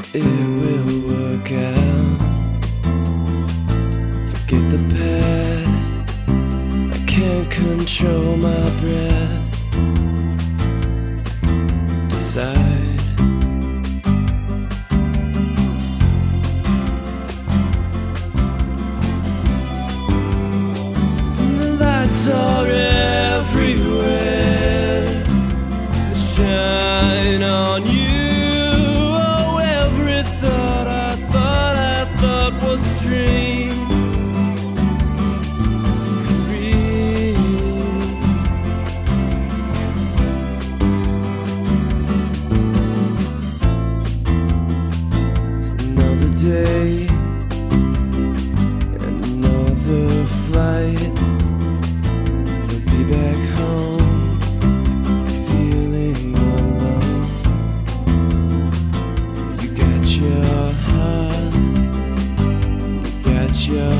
it will work out. Forget the past, I can't control my breath. Decide. The lights are everywhere, they shine on you. Was a dream, could breathe. It's another day and another flight. You'll be back home, feeling alone. You got your heart, your